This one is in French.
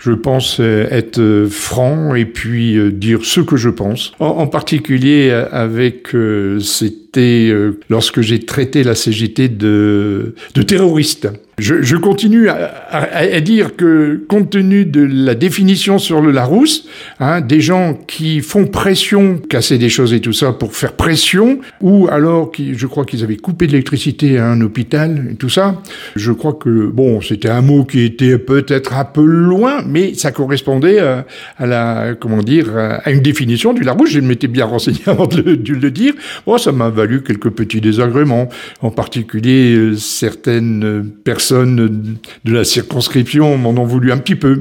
Je pense être franc et puis dire ce que je pense. En particulier avec c'était lorsque j'ai traité la CGT de terroriste. Je continue à dire que, compte tenu de la définition sur le Larousse, des gens qui font pression, casser des choses et tout ça pour faire pression, ou alors je crois qu'ils avaient coupé de l'électricité à un hôpital et tout ça. Je crois que, c'était un mot qui était peut-être un peu loin, mais ça correspondait à une définition du Larousse. Je m'étais bien renseigné avant de le dire. Ça m'a valu quelques petits désagréments. En particulier, certaines personnes de la circonscription m'en ont voulu un petit peu.